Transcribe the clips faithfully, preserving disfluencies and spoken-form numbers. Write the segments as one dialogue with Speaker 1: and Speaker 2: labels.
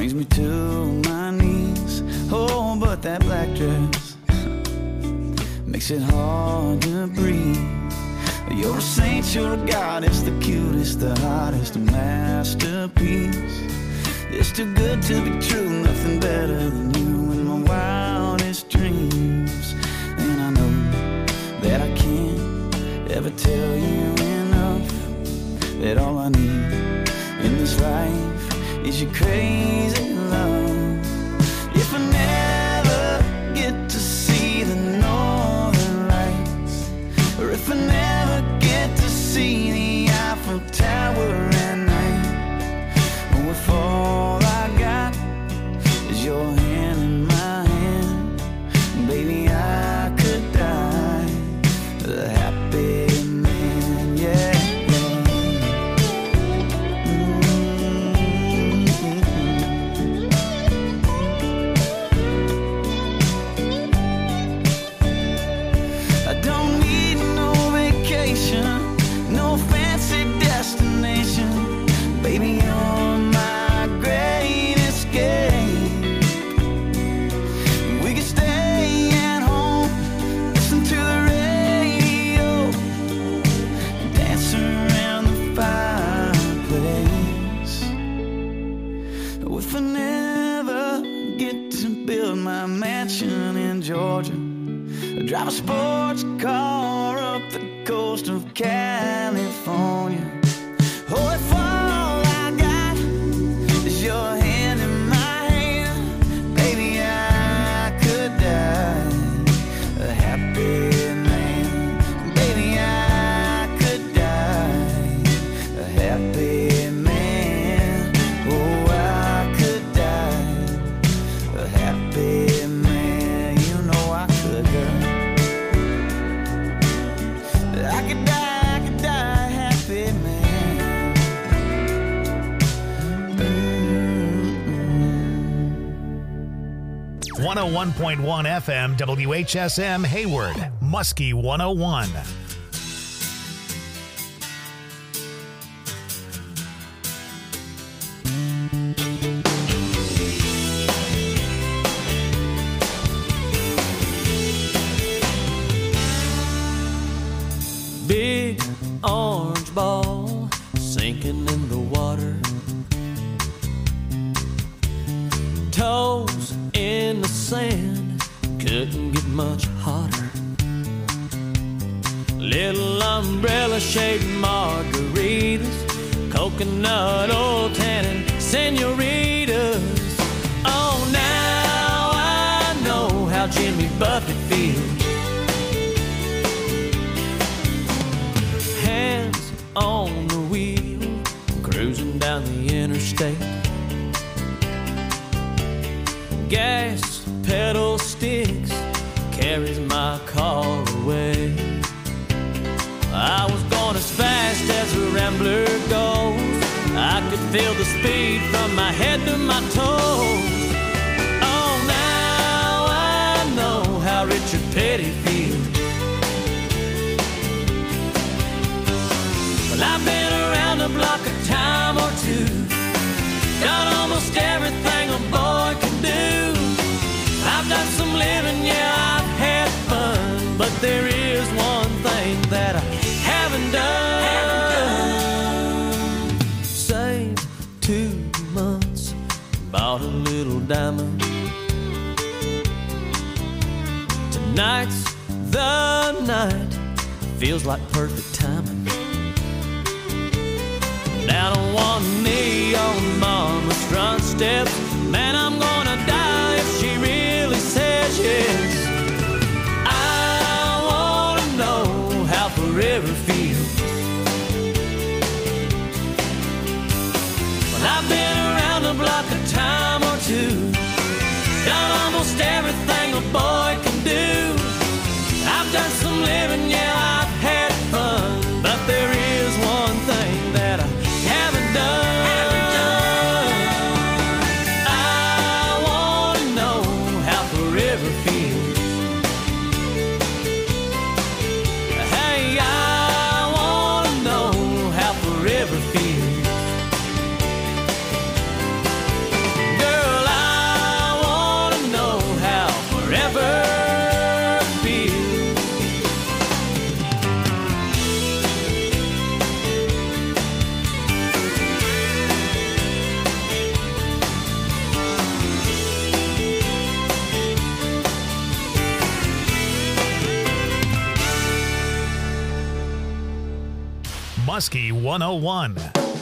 Speaker 1: brings me to my knees. Oh, but that black dress makes it hard to breathe. You're a saint, you're a goddess, the cutest, the hottest, a masterpiece. It's too good to be true, nothing better than you in my wildest dreams. And I know that I can't ever tell you enough, that all I need in this life is your crazy love. If I never get to see the northern lights, or if I never get to see the Eiffel Tower at night, or if all I got is your hand in my hand, baby, I could die a happy man, yeah. No fancy destination, baby, you're my great escape. We could stay at home, listen to the radio, dance around the fireplace. If I never get to build my mansion in Georgia, drive a sports car up the coast of California. Oh, if all I got is your hand in my hand, baby, I could die a happy man. Baby, I could die a happy man. Oh, I could die a happy man. You know I could, girl. I could die, I could die happy, man.
Speaker 2: Mm-hmm. one oh one point one F M W H S M Hayward, Muskie one oh one.
Speaker 3: Big orange ball sinking in the water, toes in the sand, couldn't get much hotter. Little umbrella shaped margaritas, coconut oil tannin senoritas. Oh, now I know how Jimmy Buffett feels. Hands on the wheel, cruising down the interstate. Gas pedal sticks, carries my car away. I was going as fast as a rambler goes. I could feel the speed from my head to my toes. Oh, now I know how Richard Petty feels. Well, I've been around the block a time or two, done almost everything a boy can do. I've done some living, yeah, I've had fun, but there is one thing that I haven't done. Haven't done. Saved two months, bought a little diamond. Tonight's the night, feels like perfect timing. Down on one knee on mama's front steps, man, I'm gonna die if she really says yes. I wanna know how forever feels. Well, I've been around the block a time or two, done almost everything a boy can do. I've done some living, yeah, I've had fun, but there is one thing that I haven't done. Haven't done. I wanna know how forever feels. Hey, I wanna know how forever feels.
Speaker 2: Muskie one oh one.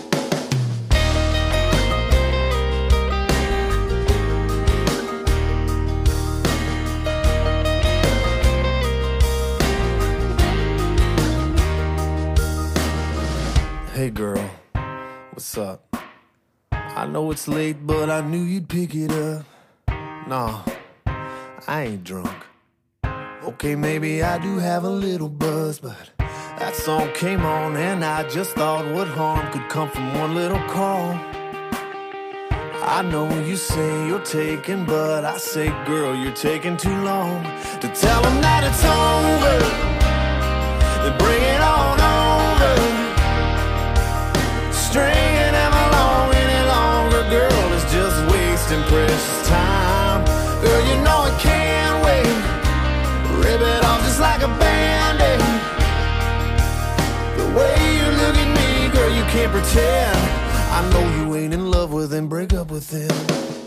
Speaker 4: Hey girl, what's up? I know it's late, but I knew you'd pick it up. Nah, I ain't drunk. Okay, maybe I do have a little buzz, but that song came on and I just thought what harm could come from one little call. I know you say you're taking, but I say, girl, you're taking too long to tell them that it's over. Then bring it on over. Stringing them along any longer, girl, is just wasting precious time. Girl, you know it can't wait. Rip it off just like a Band-Aid. The way you look at me, girl, you can't pretend. I know you ain't in love with him, break up with him.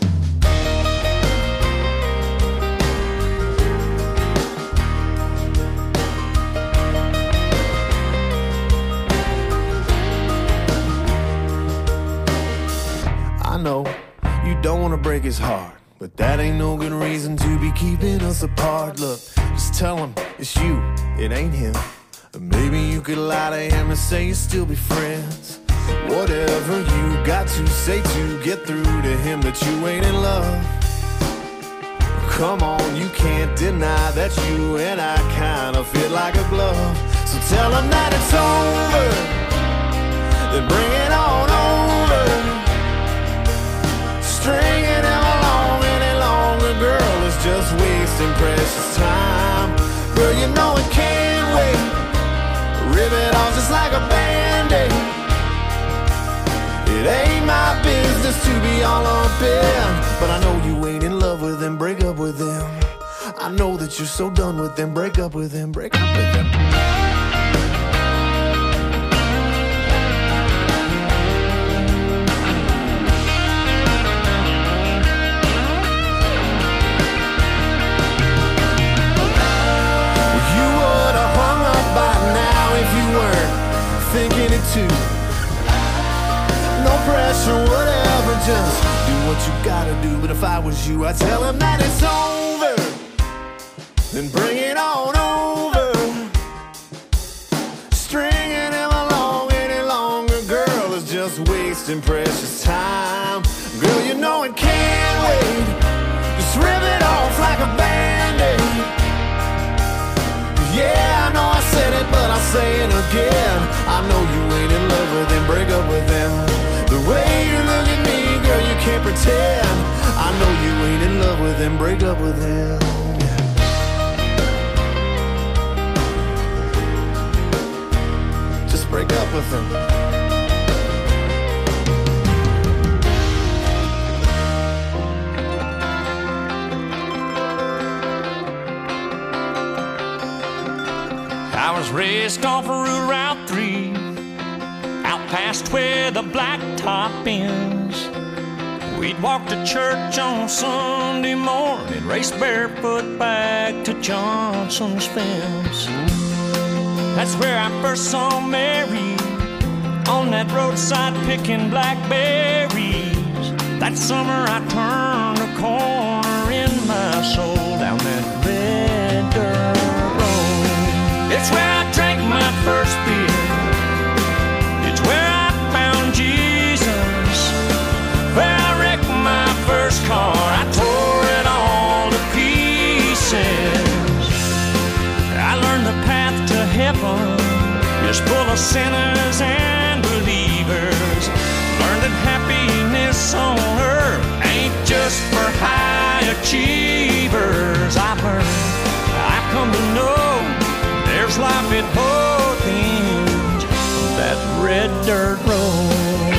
Speaker 4: I know you don't want to break his heart, but that ain't no good reason to be keeping us apart. Look, just tell him it's you, it ain't him. Maybe you could lie to him and say you still be friends. Whatever you got to say to get through to him that you ain't in love. Come on, you can't deny that you and I kind of fit like a glove. So tell him that it's over, then bring it on over. Stringing him along any longer, girl, is just wasting precious time. Girl, you know it can't wait. Rip it off just like a Band-Aid. It ain't my business to be all up in, but I know you ain't in love with him, break up with him. I know that you're so done with him, break up with him, break up with him. Thinking it too. No pressure, whatever, just do what you gotta do. But if I was you, I'd tell him that it's over, then bring it on over. Stringing him along any longer, girl, is just wasting precious time. Girl, you know it can't wait. Just rip it off like a Band-Aid. Yeah, I know I said it, but I'll say it again. I know you ain't in love with him, break up with him. The way you look at me, girl, you can't pretend. I know you ain't in love with him, break up with him. Just break up with him.
Speaker 3: I was raised off of Route three, out past where the blacktop ends. We'd walk to church on Sunday morning, race barefoot back to Johnson's fence. That's where I first saw Mary, on that roadside picking blackberries. That summer I turned a corner in my soul down that red dirt road. It's where I drank my first beer. It's where I found Jesus. Where I wrecked my first car. I tore it all to pieces. I learned the path to heaven is full of sinners and believers. Learned that happiness on earth ain't just for high achievers. I learned, I come to know there's life at both ends of that red dirt road.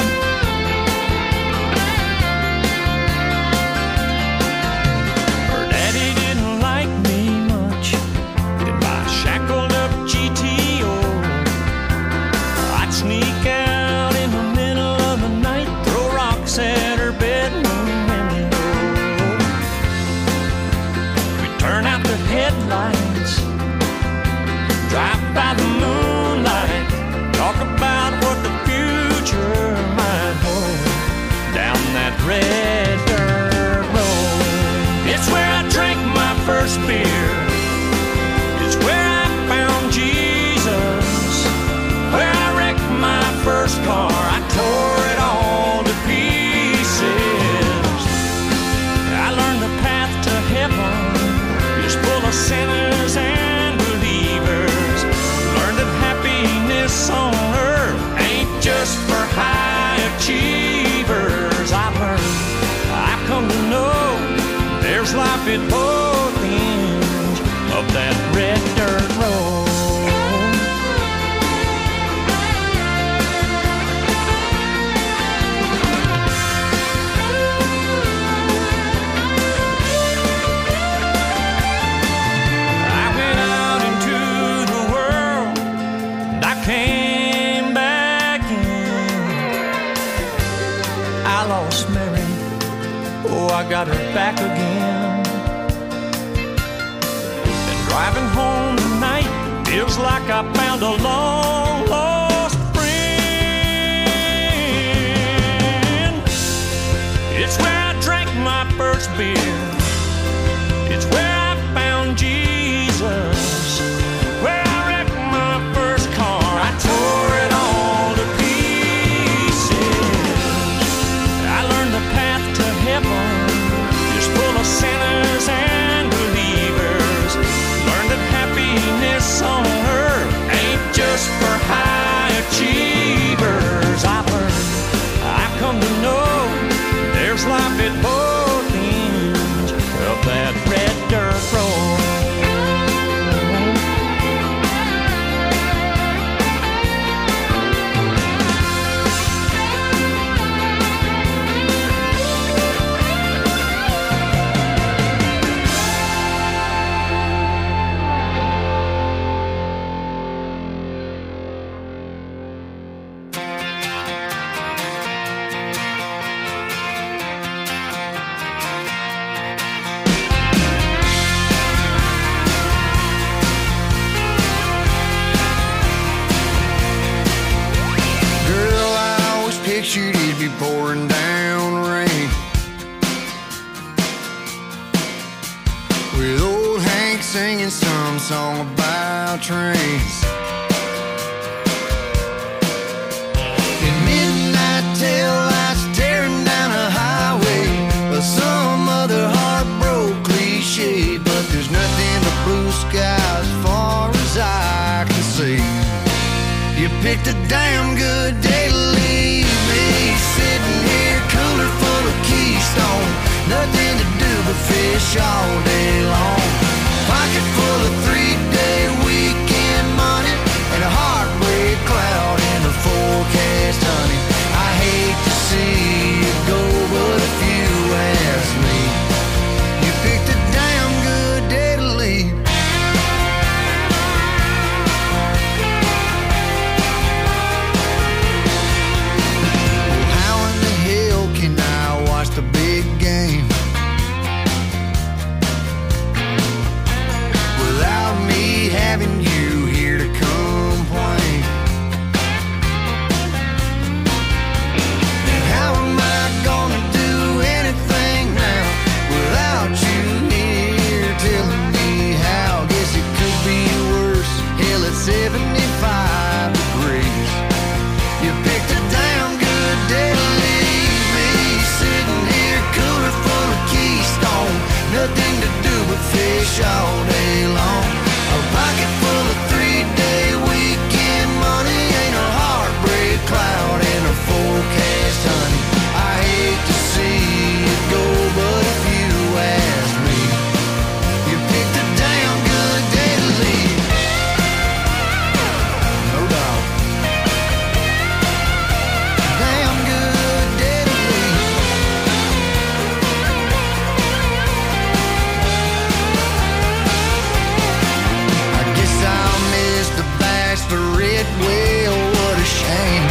Speaker 3: Her daddy didn't like me much, didn't buy a shackled up G T O. I'd sneak out in the middle of the night, throw rocks at her bedroom window. We'd turn out the headlights, drive by the moonlight, talk about at both ends of that red dirt road. I went out into the world, and I came back in. I lost Mary, oh, I got her back again. And driving home tonight feels like I found a long lost friend. It's where I drank my first beer. It's where I found Jesus. Where I wrecked my first car. I tore it all to pieces. I learned the path to heaven is full of sinners and believers. Learned that happiness on earth ain't just for high achievers. I learned, I've come to know there's life at both ends of that red dirt road.
Speaker 5: Girl, I always pictured it'd be pouring down rain, with old Hank singing some song about trains. In midnight tail lights tearing down a highway, or some other heartbroken cliche. But there's nothing but blue skies as far as I can see. You picked a damn good day to leave me, sitting here cooler full of Keystone. Nothing to do but fish all day long. Pocket full of three-day weekend money, and a heartbreak cloud in the forecast, honey. I hate to see you go, but if you ask me, you picked a damn good day to leave. How in the hell can I watch the big game without me having you here to complain? And how am I gonna do anything now without you here telling me how? Guess it could be worse. Hell, it's seventy-five degrees. You picked a damn good day to leave me, sitting here cooler full of Keystone. Nothing to do but fish all day long. A pocket full of three-day weekend money, ain't a heartbreak cloud in a forecast, honey. I hate to see it go, but if you ask me, you picked a damn good day to leave. No doubt. Damn good day to leave. I guess I'll miss the bachelorette. Well, what a shame.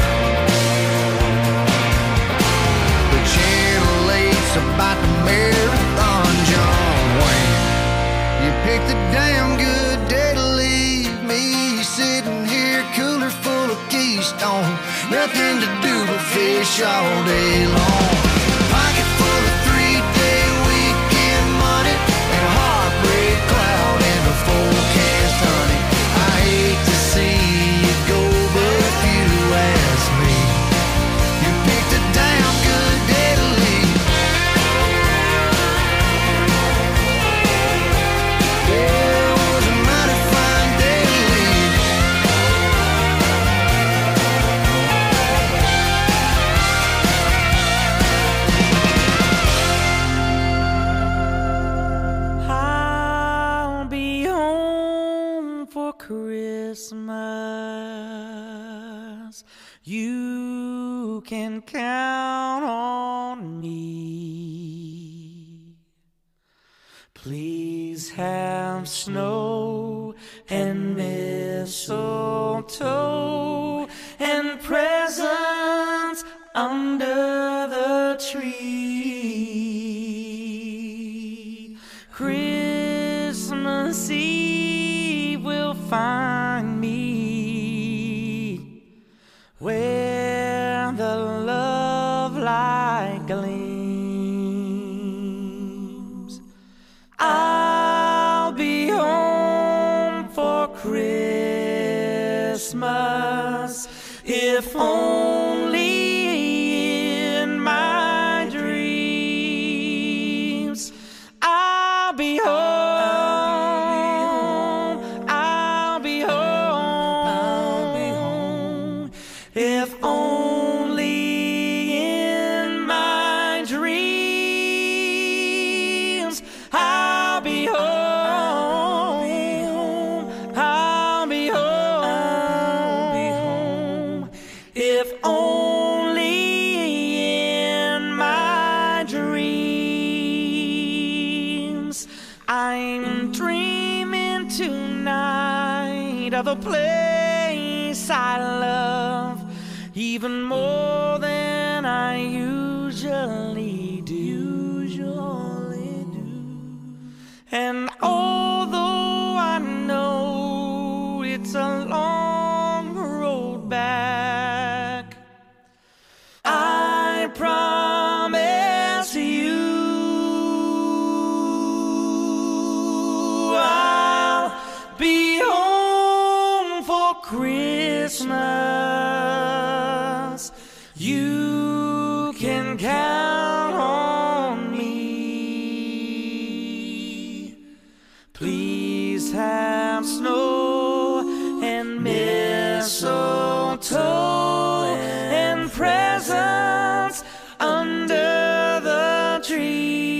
Speaker 5: The Channel eight's about to marathon John Wayne. You picked a damn good day to leave me, sitting here cooler full of Keystone. Nothing to do but fish all day long. Pocket full of three-day weekend money, and a heartbreak cloud in the forecast, honey. I hate to see you go, but if you ask me, you picked a damn good day to leave. Yeah, it was a mighty fine day to leave.
Speaker 3: You can count on me. Please have snow and mistletoe and presents under the tree. Christmas Eve will find me where the love light gleams. I'll be home for Christmas, if only in my dreams. I'll be home. I'll be home. I'll be home. If only in my dreams. I'll be home. I'll be home. I'll be home. If only in my dreams. I'm dreaming tonight of a place I love even more than I usually do. Usually do. And although I know it's a long road back, I promise you I'll be home for Christmas. You can count on me. Please have snow and mistletoe and presents under the tree.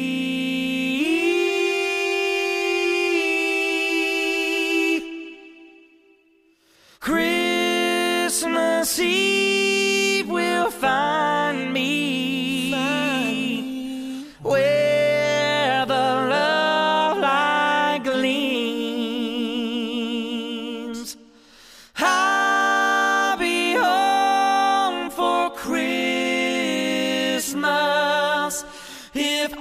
Speaker 3: Christmas Eve will find me, where the love light gleams. I'll be home for Christmas, if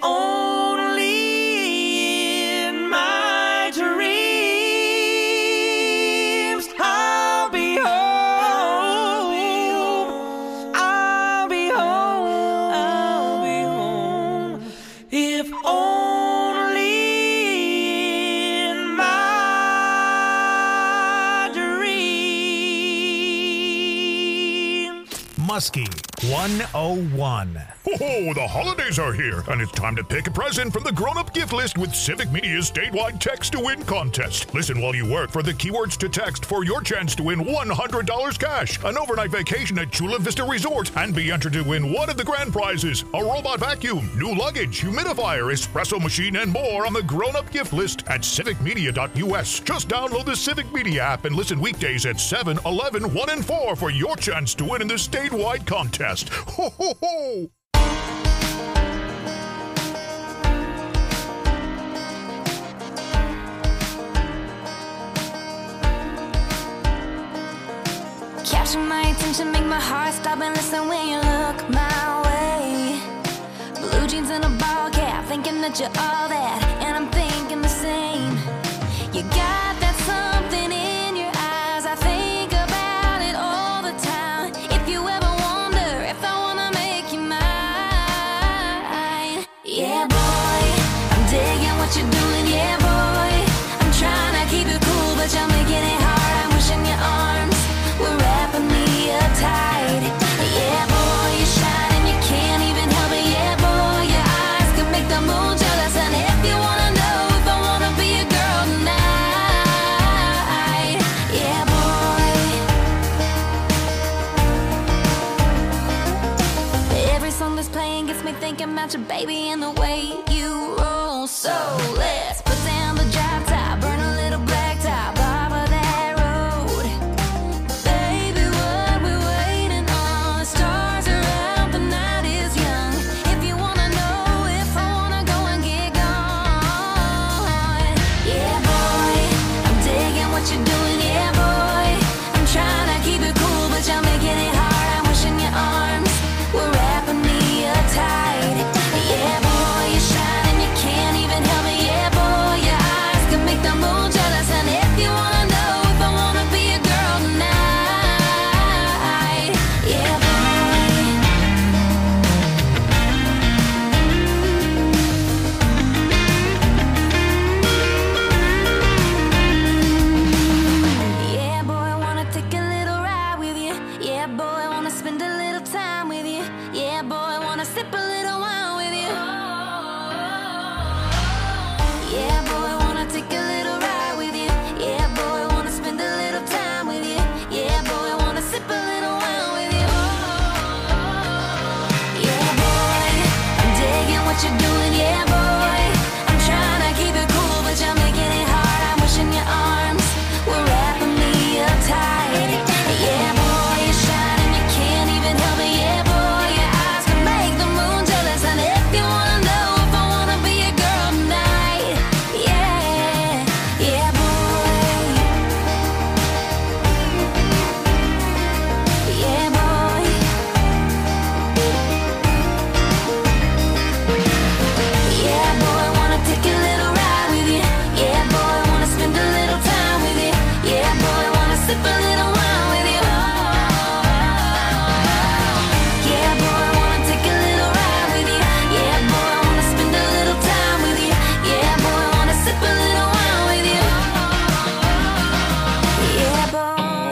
Speaker 3: only in my dreams. I'll be home. I'll be home. I'll be home. If only in my dreams.
Speaker 2: Muskie one oh one.
Speaker 6: Oh, the holidays are here, and it's time to pick a present from the grown-up gift list with Civic Media's statewide Text to Win contest. Listen while you work for the keywords to text for your chance to win one hundred dollars cash, an overnight vacation at Chula Vista Resort, and be entered to win one of the grand prizes, a robot vacuum, new luggage, humidifier, espresso machine, and more on the grown-up gift list at civic media dot U S. Just download the Civic Media app and listen weekdays at seven, eleven, one, and four for your chance to win in the statewide contest. Ho, ho, ho!
Speaker 7: Capture my attention, make my heart stop and listen when you look my way. Blue jeans and a ball cap, thinking that you're all that, and I'm thinking the same. You got that something in your eyes, I think about it all the time. If you ever wonder if I wanna make you mine, yeah boy, I'm digging what you're doing, yeah boy. I'm trying to keep it cool, but you're making it hard. I'm wishing your arms were wrapping me up tight. Yeah boy, you shine and you can't even help it. Yeah boy, your eyes can make the moon jealous. And if you wanna know if I wanna be a girl tonight, yeah boy. Every song that's playing gets me thinking about your baby and the way you roll. So let's put down the drop top, burn a little black top, off of that road. Baby, what we waiting sip a little wine with you. Yeah, boy, wanna take a little ride with you. Yeah, boy, wanna spend a little time with you. Yeah, boy, wanna sip a little wine with you. Yeah, boy, I'm digging what you're doing. Yeah, boy, I'm trying to keep it cool, but you're making it hard. I'm wishing your arms were wrapping me up tight. Yeah, boy, you're shining, you can't even help it. Yeah, boy, your eyes can make the moon jealous. And if you wanna know if I wanna be a girl tonight, yeah, yeah, boy, yeah, boy, yeah, boy, wanna take a little ride with you. Yeah, boy, wanna spend a little time with you. Yeah, boy, wanna sip a little wine with you. Yeah, boy, wanna take a little ride with you. Yeah, boy, wanna spend a little time with you. Yeah, boy, wanna sip a little wine with you. Yeah, boy.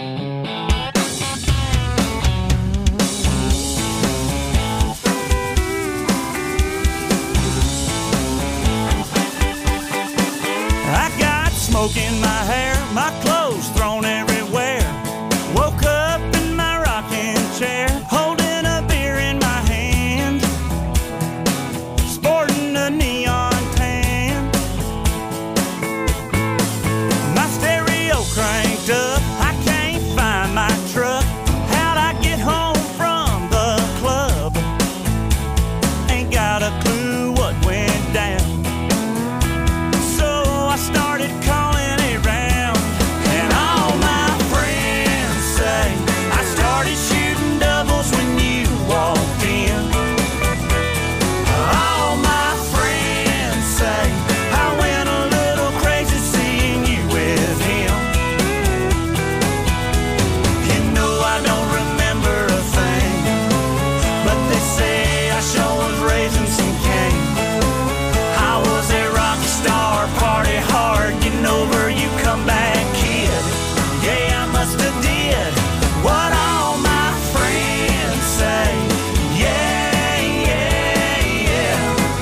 Speaker 3: I got smoke in my hair, my clothes thrown everywhere. Woke up in my rocking chair, holding a beer in my hand, sporting a neon tan. My stereo cranked up, I can't find my truck. How'd I get home from the club? Ain't got a clue what went down. So I started calling around, and all my friends say I started shooting doubles when you walked in. All my friends say I went a little crazy seeing you with him. You know I don't remember a thing, but they say I sure was raising some cane. I was a rock star, party hard, getting over you come back kid. Yeah, I must have did what all my friends say. Yeah, yeah, yeah.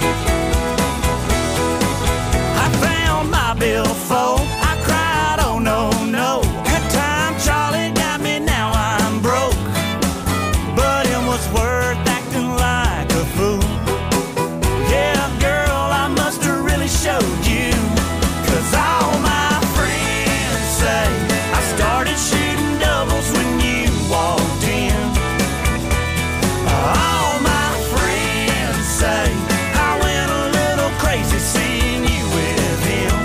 Speaker 3: I found my billfold, I cried, oh no, no. Good time, Charlie got me, now I'm broke. But it was worth acting like a fool. Yeah, girl, I must have really showed you. Cause all my friends say I started shooting doubles when you walked in. All my friends say I went a little crazy seeing you with him.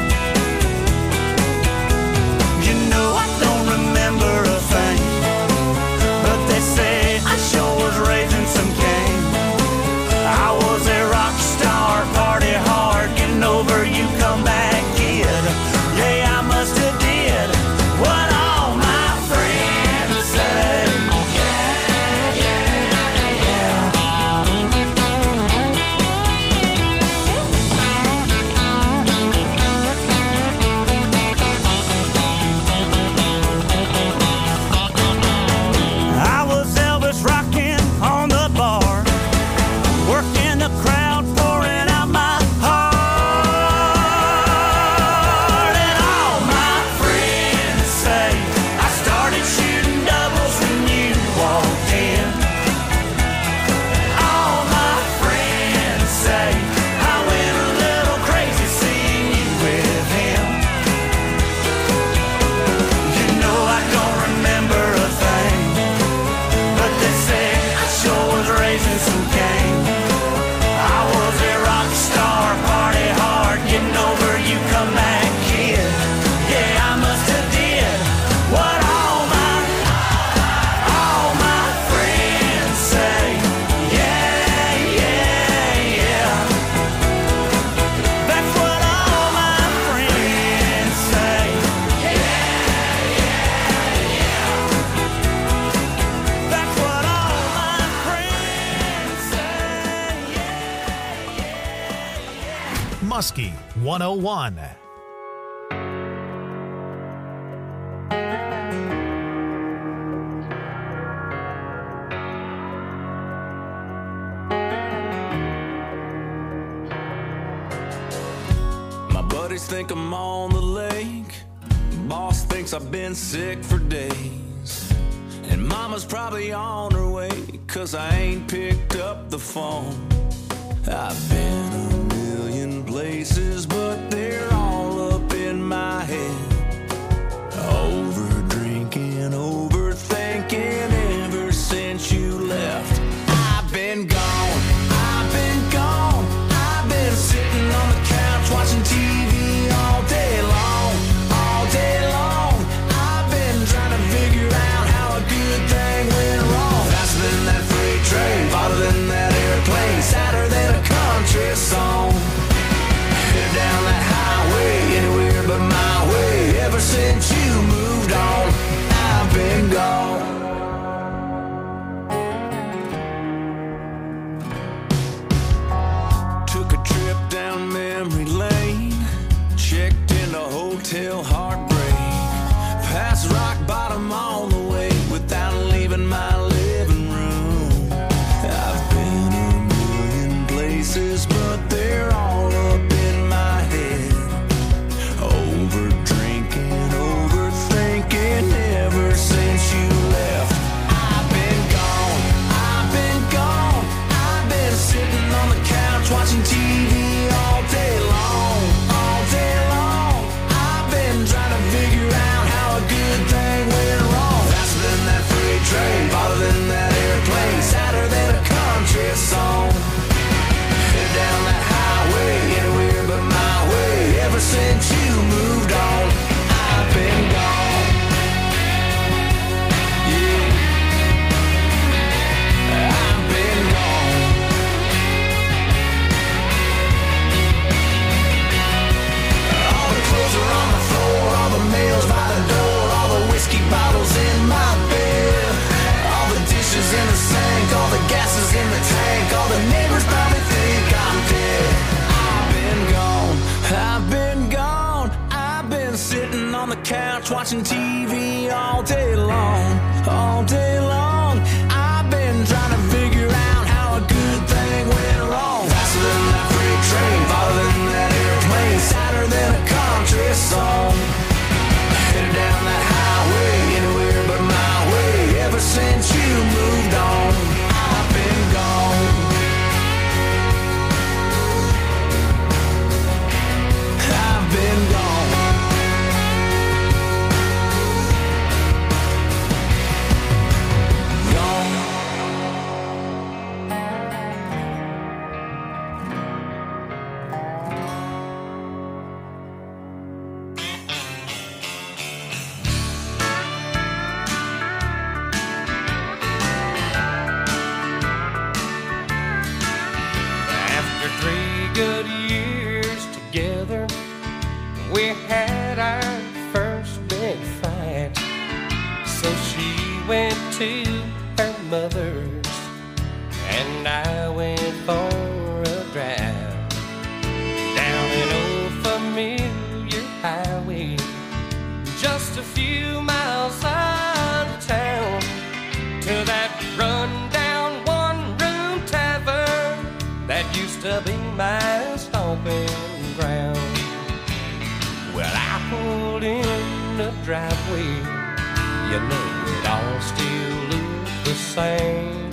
Speaker 3: You know I don't remember a thing, but they say I sure was raising some cane. I was a rock star, party hard, getting over you come back kid. Yeah, I must have did what all my friends say. Yeah, yeah, yeah. I was Elvis rocking on the bar, working the crowd, pouring out my heart. And all my friends say I started shooting doubles when you walked in. All my friends say I went a little crazy seeing you with him. You know I don't remember a thing, but they say I sure was raising some cane. I was a rock star, party hard, getting over you come back kid. Yeah, I must have did what all my, all my friends say. Yeah, yeah, yeah. That's what all my friends say. Yeah, yeah, yeah. That's what all my friends say. Yeah.
Speaker 2: Muskie one oh one.
Speaker 1: Buddies think I'm on the lake. Boss thinks I've been sick for days. And mama's probably on her way, cause I ain't picked up the phone. I've been a million places, but they're all up in my head. Over drinking, overthinking ever since you left. I've been gone, I've been gone. I've been sitting on the couch watching T V all day long, all day long. I've been trying to figure out how a good thing went wrong. Faster than that freight train, farther than that airplane, sadder than a country song. Headed down that highway, anywhere but my way. Ever since you moved on, I've been gone. Took a trip down memory lane, checked into Hotel Heartbreak, past rock bottom on the way without leaving my living room. I've been a million places, but they're all up in my head. Over drinking, overthinking ever since you left. I've been gone, I've been gone. I've been sitting on the couch watching T V all day long, all day long. I've been trying to figure out how a good thing went wrong. Faster than that freight train, farther than that airplane, sadder than a country song. Headed down that highway, anywhere but my way. Ever since you moved on, I've been gone. Yeah, I've been gone. All the clothes are on the floor, all the mail's by the door, all the whiskey bottles in my bed, all the dishes in the sink, all the gas is in the tank, all the neighbors probably think I'm dead. I've been gone, I've been gone. I've been sitting on the couch watching T V all day long, all day long. I've been trying to figure out how a good thing went wrong. Faster than that freight train, farther than that airplane, sadder than a country song. Headed down that highway, anywhere but my way. Ever since you moved on, I've been gone. I've been gone. Gone.
Speaker 8: After three good years together, we had our first big fight. So she went to her mother's, and I went for a drive down an old familiar highway, just a few miles out of town, to that run-down one-room tavern that used to be my stomping ground. Well, I pulled in the driveway, you know it all still looked the same,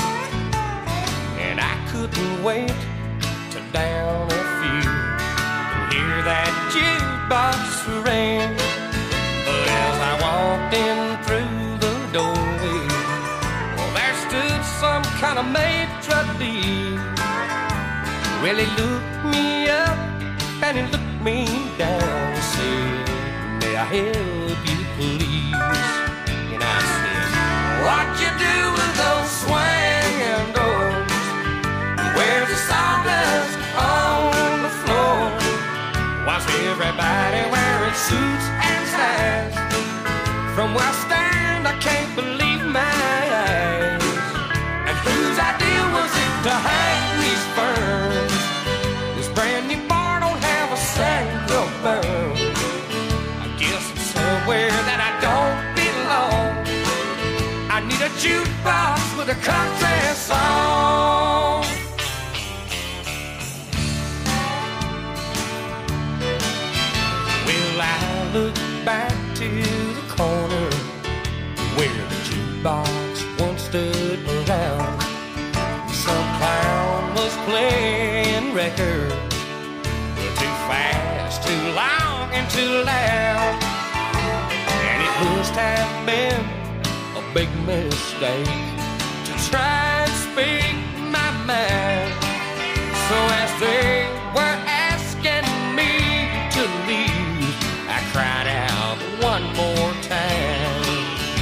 Speaker 8: and I couldn't wait to down a few and hear that jukebox ring. But as I walked in through the doorway, well, there stood some kind of maitre d'. Well, he looked me up and he looked me down and said, "May I help you, please?" And I said, "What you do with those swinging doors? Where's the sawdust on the floor? Why's everybody wearing suits and ties? From where I stand, I can't believe my eyes. And whose idea was it to hang these ferns? This brand new bar don't have a single burn. I guess it's somewhere that I don't belong. I need a jukebox with a country song." maker. Too fast, too long, and too loud. And it must have been a big mistake to try and speak my mind. So as they were asking me to leave, I cried out one more time.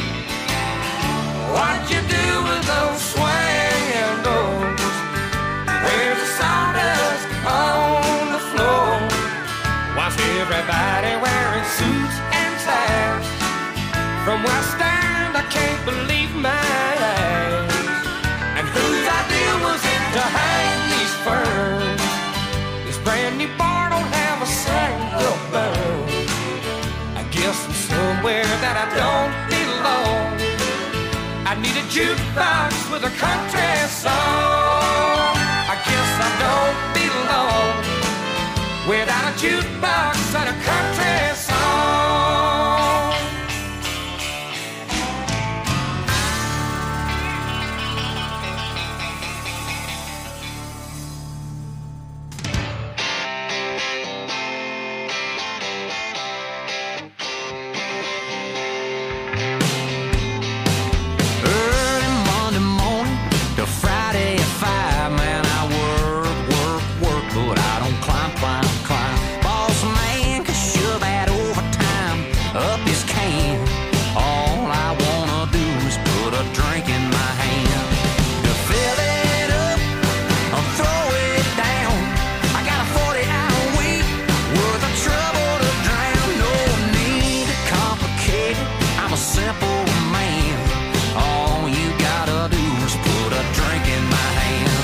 Speaker 8: What'd you do with those swinging doors? Where's the sawdust on the floor? Why's everybody wearing suits and ties? From where I stand, I can't believe my eyes. And whose idea was it to hang these ferns? This brand new bar don't have a single burn. I guess I'm somewhere that I don't belong. I need a jukebox with a country song. I guess I don't belong without a jukebox and a country song.
Speaker 5: Early Monday morning to Friday at five, man, I work, work, work, but I don't climb, climb, climb. Boss man can shove that overtime up his can. All I wanna do is put a drink in my hand. To fill it up or throw it down. I got a forty hour week worth of trouble to drown. No need to complicate it, I'm a simple man. All you gotta do is put a drink in my hand.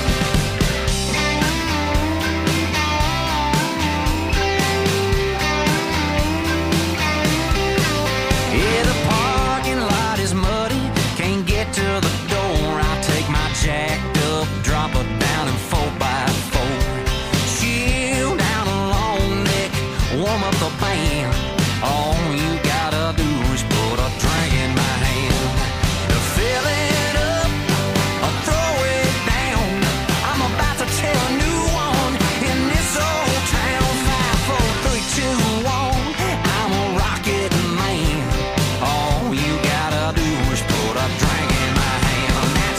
Speaker 5: Yeah, the parking lot is muddy, can't get to the door. I take my jacked up, drop it down in four by four. Chill down a long neck, warm up the band. All you gotta do is put a drink in my hand. To fill it up or throw it down. I'm about to tell a new one in this old town. Five, four, three, two, one. I'm a rocket man. All you gotta do is put a drink in my hand. And that's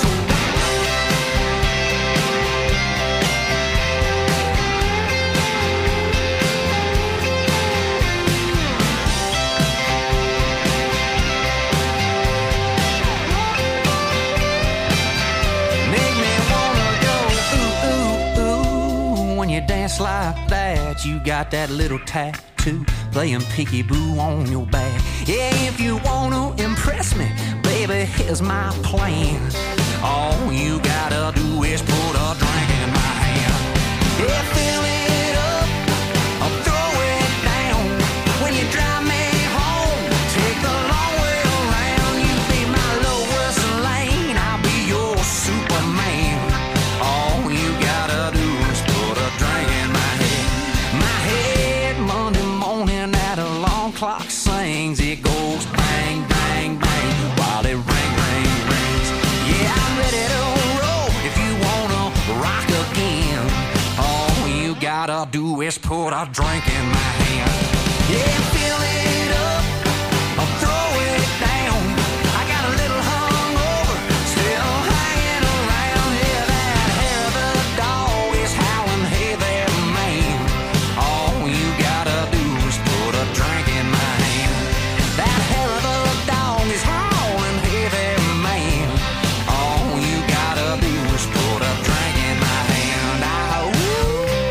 Speaker 5: make me wanna go ooh, ooh, ooh. When you dance like that, you got that little tattoo playing peekaboo on your back. Yeah, if you wanna impress me, baby, here's my plan. All you gotta do is put a drink in my hand. Yeah, fill it up or throw it down. When you drive me home, take the long way around. You be my Lois Lane, I'll be your Superman. All you gotta do is put a drink in my head. My head Monday morning, that alarm clock sings. It goes bang, bang, bang while it ring, ring, rings. Yeah, I'm ready to roll if you wanna rock again. All you gotta do is put a drink in my hand. Yeah, fill it up or throw it down. I got a little hungover, still hanging around. Yeah, that hair of the dog is howling, hey there, man. All you gotta do is put a drink in my hand. That hair of the dog is howling, hey there, man. All you gotta do is put a drink in my hand. Ah, ooh,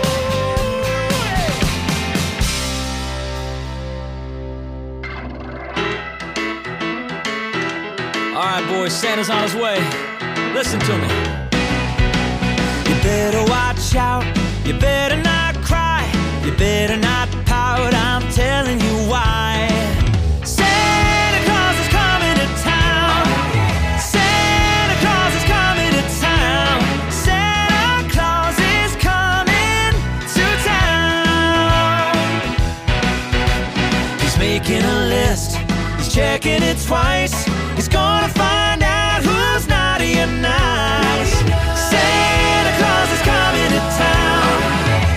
Speaker 3: All right, boys, Santa's on his way. Listen to me. You better watch out. You better not cry. You better not pout. I'm telling you why. Santa Claus is coming to town. Santa Claus is coming to town. Santa Claus is coming to town. He's making a list. He's checking it twice. He's gonna find out who's naughty and nice. Santa Claus is coming to town.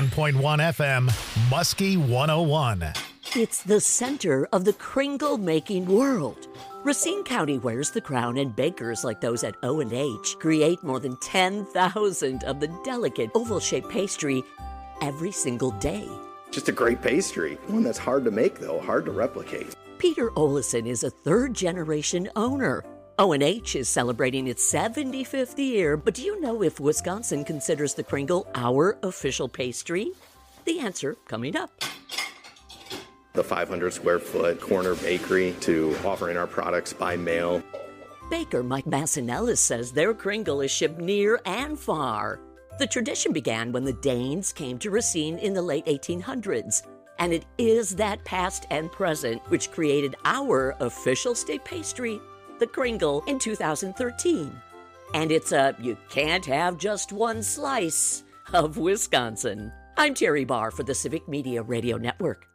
Speaker 2: one point one F M, Muskie one oh one.
Speaker 9: It's the center of the Kringle-making world. Racine County wears the crown, and bakers like those at O and H create more than ten thousand of the delicate oval-shaped pastry every single day.
Speaker 10: Just a great pastry. One that's hard to make, though, hard to replicate.
Speaker 9: Peter Olison is a third-generation owner. O and H is celebrating its seventy-fifth year, but do you know if Wisconsin considers the Kringle our official pastry? The answer coming up.
Speaker 10: The five hundred square foot corner bakery to offering our products by mail.
Speaker 9: Baker Mike Massinellis says their Kringle is shipped near and far. The tradition began when the Danes came to Racine in the late eighteen hundreds, and it is that past and present which created our official state pastry, the Kringle, in two thousand thirteen. And it's a you can't have just one slice of Wisconsin. I'm Terry Barr for the Civic Media Radio Network.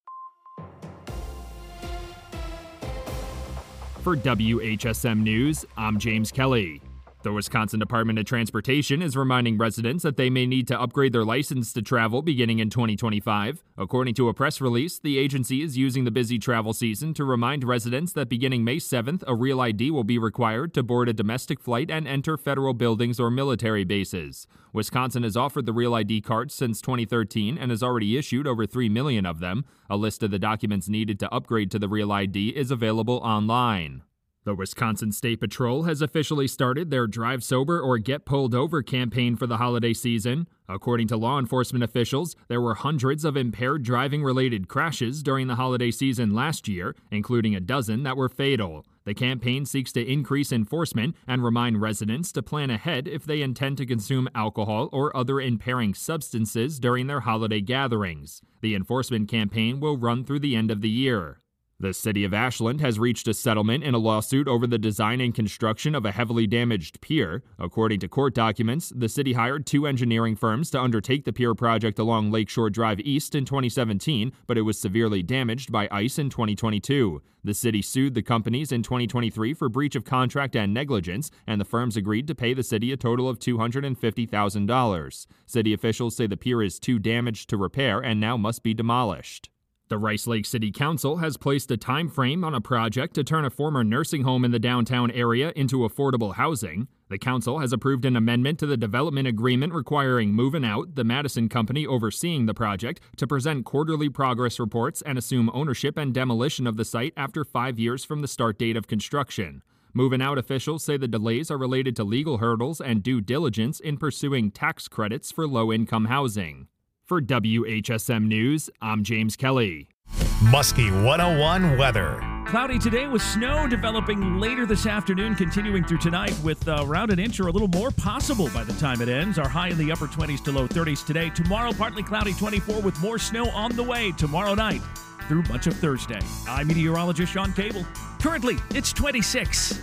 Speaker 11: For W H S M News, I'm James Kelly. The Wisconsin Department of Transportation is reminding residents that they may need to upgrade their license to travel beginning in twenty twenty-five. According to a press release, the agency is using the busy travel season to remind residents that beginning May seventh, a Real I D will be required to board a domestic flight and enter federal buildings or military bases. Wisconsin has offered the Real I D cards since twenty thirteen and has already issued over three million of them. A list of the documents needed to upgrade to the Real I D is available online. The Wisconsin State Patrol has officially started their Drive Sober or Get Pulled Over campaign for the holiday season. According to law enforcement officials, there were hundreds of impaired driving-related crashes during the holiday season last year, including a dozen that were fatal. The campaign seeks to increase enforcement and remind residents to plan ahead if they intend to consume alcohol or other impairing substances during their holiday gatherings. The enforcement campaign will run through the end of the year. The city of Ashland has reached a settlement in a lawsuit over the design and construction of a heavily damaged pier. According to court documents, the city hired two engineering firms to undertake the pier project along Lakeshore Drive East in twenty seventeen, but it was severely damaged by ice in twenty twenty-two. The city sued the companies in twenty twenty-three for breach of contract and negligence, and the firms agreed to pay the city a total of two hundred fifty thousand dollars. City officials say the pier is too damaged to repair and now must be demolished. The Rice Lake City Council has placed a time frame on a project to turn a former nursing home in the downtown area into affordable housing. The council has approved an amendment to the development agreement requiring Movin' Out, the Madison company overseeing the project, to present quarterly progress reports and assume ownership and demolition of the site after five years from the start date of construction. Movin' Out officials say the delays are related to legal hurdles and due diligence in pursuing tax credits for low-income housing. For W H S M News, I'm James Kelly.
Speaker 2: Muskie one oh one weather.
Speaker 12: Cloudy today with snow developing later this afternoon, continuing through tonight with uh, around an inch or a little more possible by the time it ends. Our high in the upper twenties to low thirties today. Tomorrow, partly cloudy, twenty-four with more snow on the way tomorrow night through much of Thursday. I'm meteorologist Sean Cable. Currently, it's twenty-six.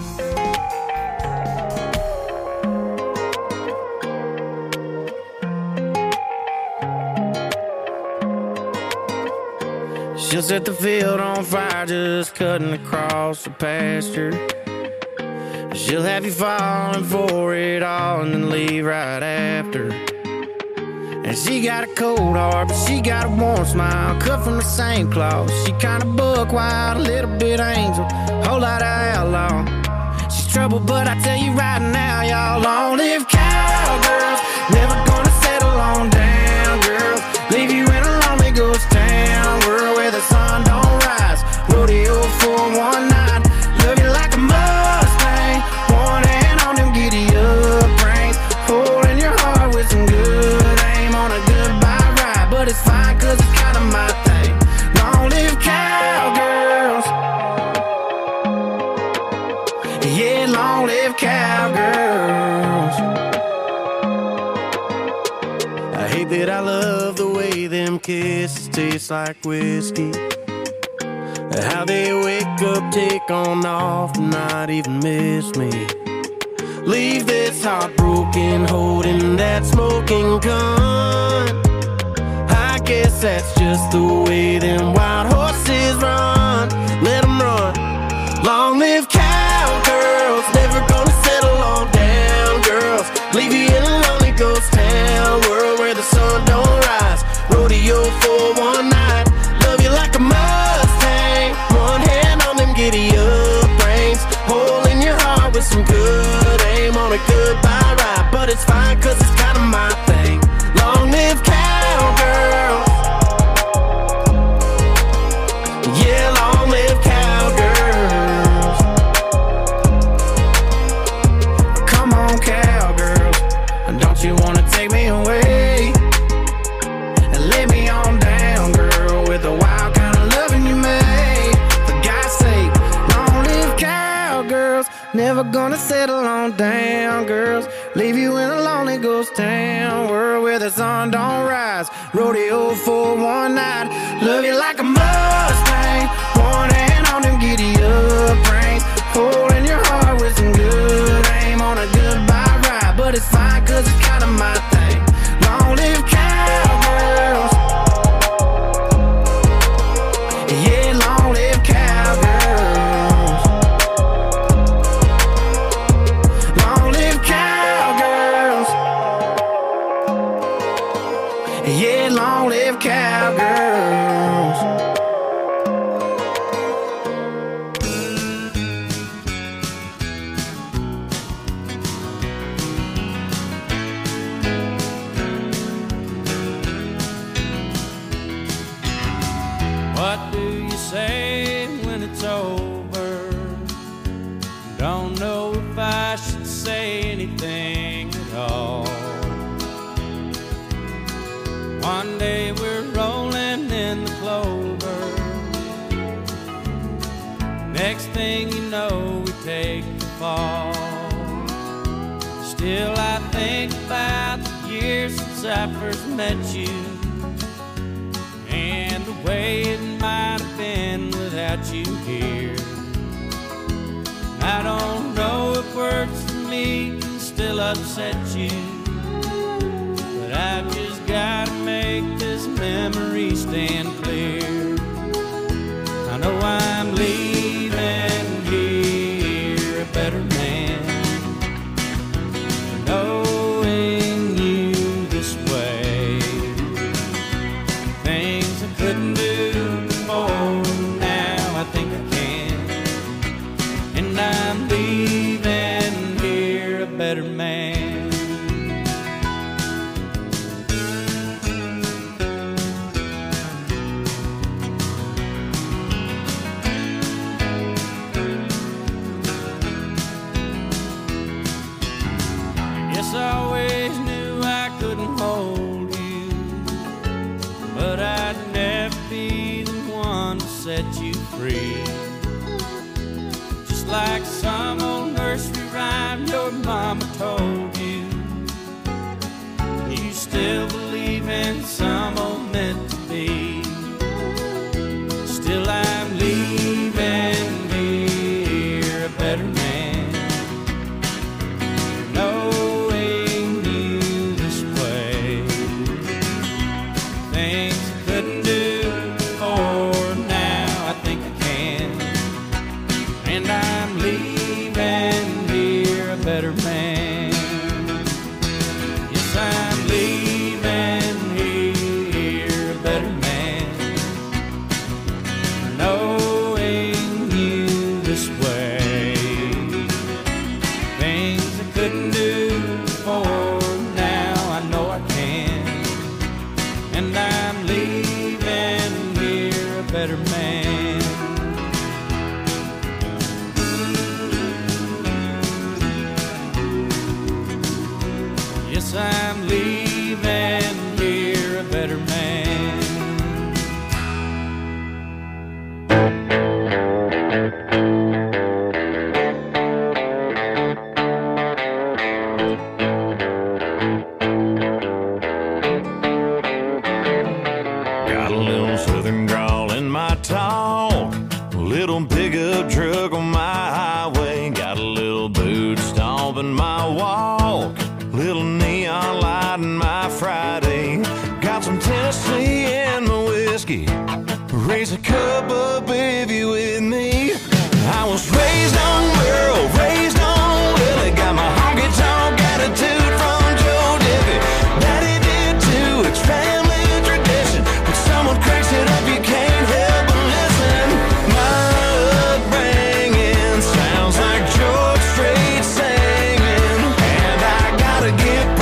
Speaker 3: She'll set the field on fire just cutting across the pasture. She'll have you falling for it all and then leave right after. And she got a cold heart, but she got a warm smile, cut from the same cloth. She kinda buck wild, a little bit angel, whole lot of outlaw. She's trouble, but I tell you right now, y'all, long-lived cowgirls, never gonna settle on down, girls. Leave you in a lonely ghost town, world where the sun don't rise. Rodeo for one night, love you like a Mustang, one hand on them giddy up reins, holding your heart with some good aim on a goodbye ride. But it's fine, cause it's kinda my thing. Long live cowgirls. Yeah, long live cowgirls. I hate that I love the way them kisses taste like whiskey. How they wake up, take on off, not even miss me. Leave this heartbroken, holding that smoking gun. I guess that's just the way them wild horses run. Let them run. Long live cowgirls, never gonna settle on down, girls. Leave you in a lonely ghost town, world where the sun don't it's fine, cause it's kinda my thing. Long live cowgirls. Yeah, long live cowgirls. Come on, cowgirls. Don't you wanna take me away and lay me on down, girl, with the wild kind of loving you made? For God's sake, long live cowgirls. Never gonna settle on down, girls. Leave you in a lonely ghost town, world where the sun don't rise. Rodeo for one night. Love you like a Mustang, one hand on them giddy up reins, holding your heart with some good aim on a goodbye ride. But it's fine, cause it's kinda my thing. Long live cowgirls. Yeah, long live cowgirls. Long live cowgirls. Yeah, long live cowgirls.
Speaker 8: What do you say when it's over? Don't know if I should say anything at all. One day we're rolling in the clover. Next thing you know, we take the fall. Still I think about the years since I first met you, and the way it might have been without you here. I don't know if words for me can still upset you, but I've just gotta make this memory stand clear. I know I'm leaving here a better man, knowing you this way. Things I couldn't do before, now I think I can. And I'm leaving here a better man. Yes, I always knew I couldn't hold you, but I'd never be the one to set you free. Just like some old nursery rhyme your mama told you, you still believe in some old meant to be. Still I'm leaving here a better man, knowing you this way. Things I couldn't do before, now I think I can. And I'm leaving here a better man. Yes, I'm leaving here a better man, knowing you this way. Things I couldn't do before, now I know I can. And I'm leaving here a better man. Yes, I'm leaving here a better man.
Speaker 13: Got a little southern drawl in my talk, a little pickup truck on my highway, got a little boot stomping my walk, little neon light in my Friday, got some Tennessee in my whiskey, raise a cup up if you with me. I was raised on Merle, raised on Willie, got my honky tonk attitude from Joe Diffie. Daddy did too, it's family tradition. When someone cracks it up, you can't help but listen. My upbringing sounds like George Strait singing, and I gotta get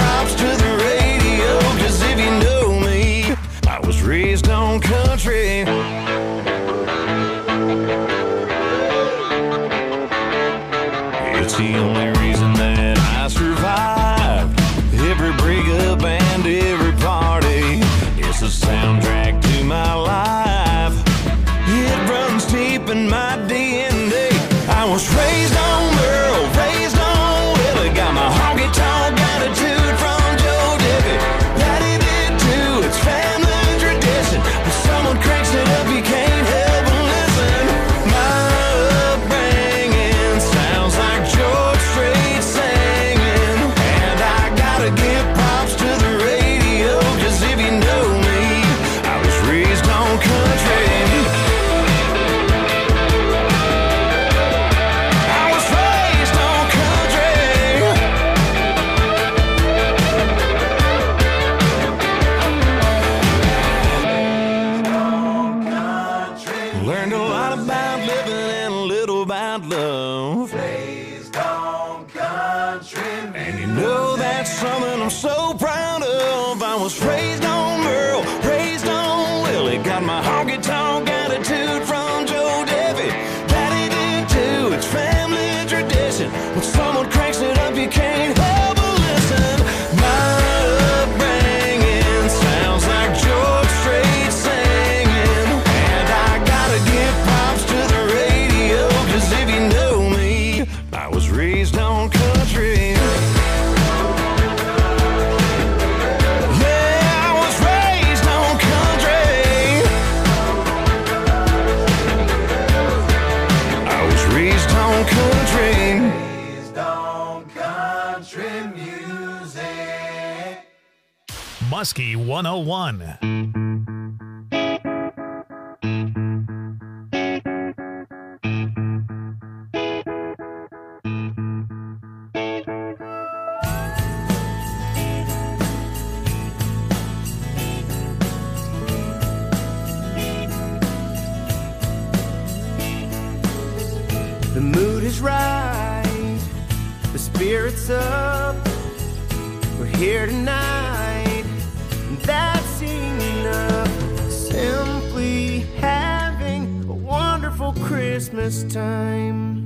Speaker 13: so proud of. I was raised on Merle, raised on Willie. Got my honky-tonk attitude from Joe Debbie. Daddy did too, it's family tradition. When someone cranks it up, you can't help but listen. My upbringing sounds like George Strait singing. And I gotta give props to the radio, cause if you know me, I was raised on country.
Speaker 2: Muskie one oh one.
Speaker 5: The mood is right, the spirit's up. We're here tonight, and that's enough. Simply having a wonderful Christmas time.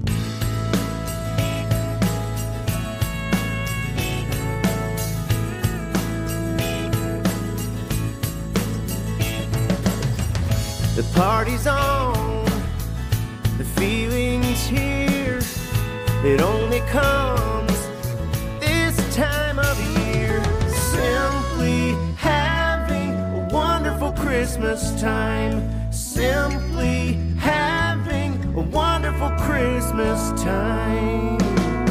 Speaker 5: The party's on, the feeling's here. It only comes this time of year. Simply having a wonderful Christmas time. Simply having a wonderful Christmas time.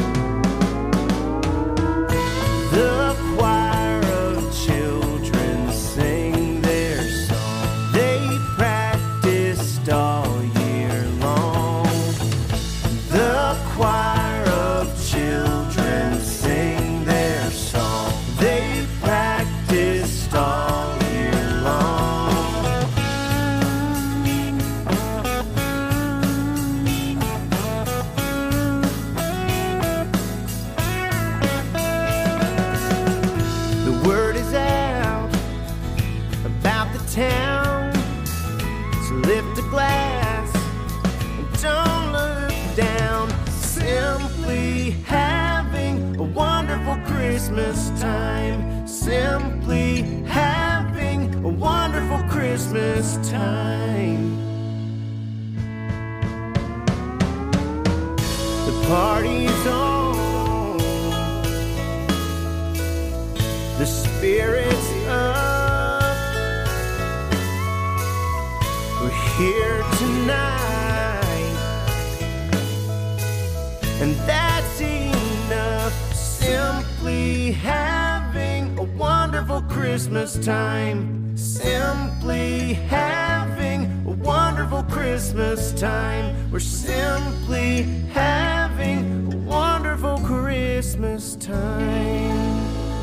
Speaker 5: The choir of children sing their song. They practiced all year long. The choir of children sing their song. They practiced all year long. The word is out about the town, so lift a glass and don't look down. Simply having a wonderful Christmas time. Simply having a wonderful Christmas time. The party's on, the spirit's up. We're here tonight, and that's enough. Simply having a wonderful Christmas time. Simply having a wonderful Christmas time. We're simply having a wonderful Christmas time.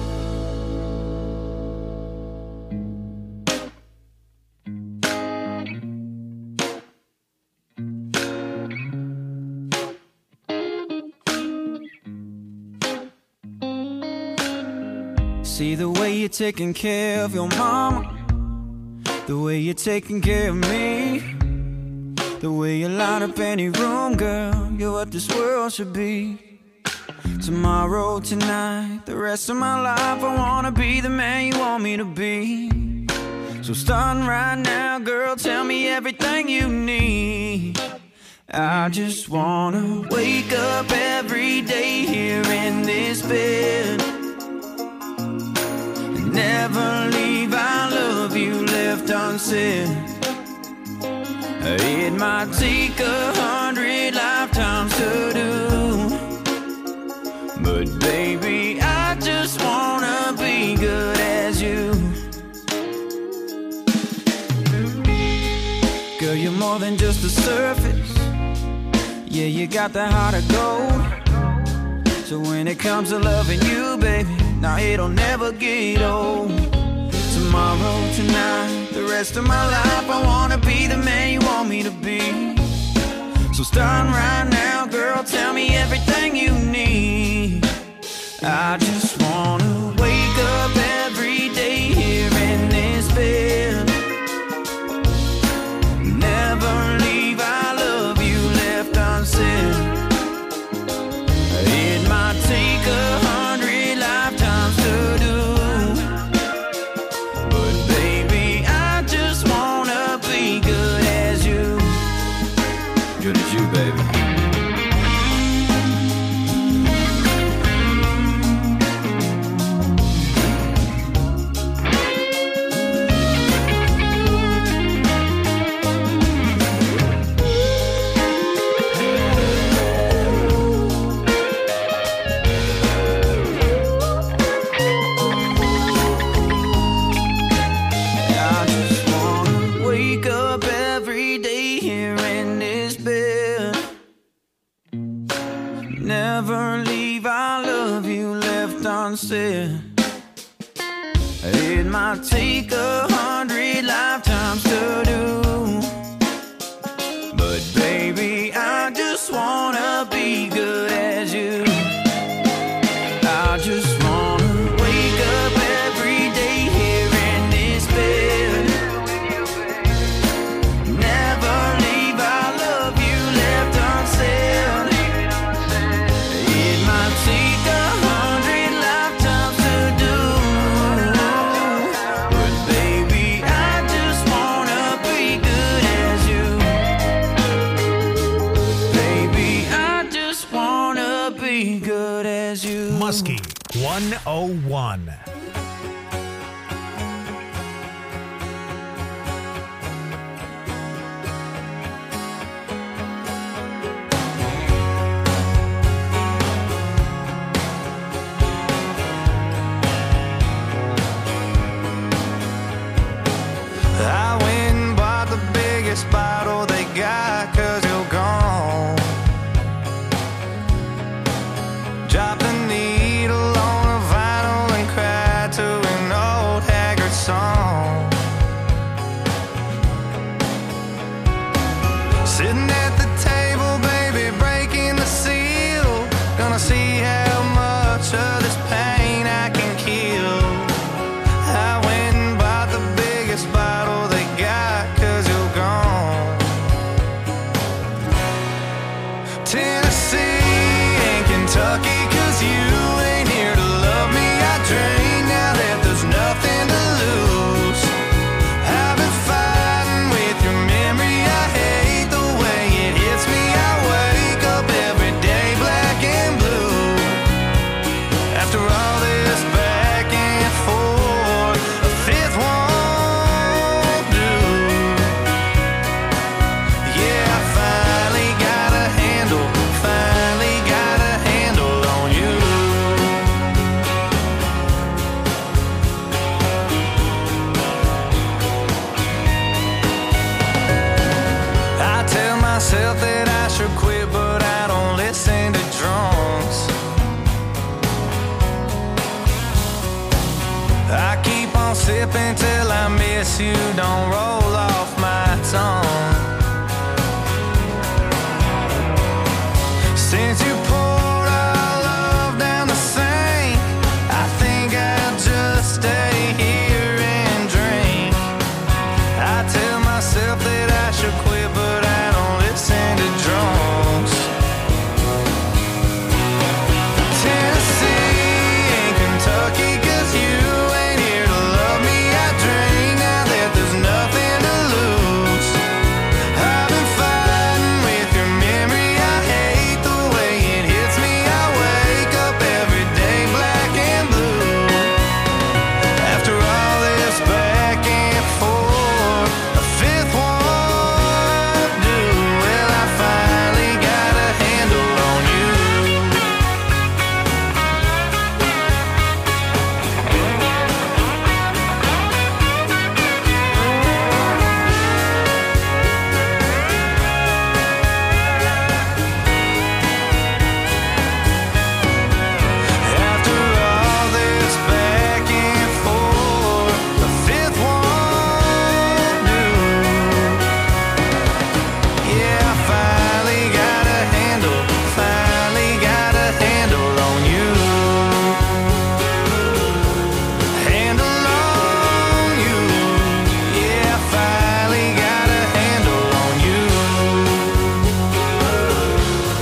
Speaker 1: See the way you're taking care of your mama, the way you're taking care of me, the way you light up any room, girl, you're what this world should be. Tomorrow, tonight, the rest of my life, I wanna be the man you want me to be. So starting right now, girl, tell me everything you need. I just wanna wake up every day here in this bed, never leave, I love you left unsaid. It might take a hundred lifetimes to do, but baby, I just wanna be good as you. Girl, you're more than just the surface. Yeah, you got the heart of gold. So when it comes to loving you, baby, now it'll never get old. Tomorrow, tonight, the rest of my life, I wanna be the man you want me to be. So starting right now, girl, tell me everything you need. I just wanna wake up might take a hundred lifetimes to do. But baby, I just wanna be good as you. I just wanna wake up every day here in this bed. Never leave, I love you left unsaid. It might take a hundred lifetimes to do. But baby, I just wanna be good as you. Baby, I just wanna be good as you.
Speaker 2: Muskie one oh one.
Speaker 5: I went and bought the biggest bottle they got, cause you're gone. Dropped the needle on a vinyl and cried to an old haggard song. Sitting at the table, baby, breaking the seal. Gonna see how much of this pain I can kill. I went and bought the biggest bottle they got, cause you're gone. Tennessee and Kentucky, cause you ain't here to love me. I drink now that there's nothing to lose. I've been fighting with your memory. I hate the way it hits me. I wake up every day black and blue. After all this back and forth, a fifth won't do. Yeah, I finally got a handle, finally got a handle on you. I tell myself that I should quit, but I don't listen to drunks. I keep on sipping till I miss you, don't roll off my tongue. Since you pulled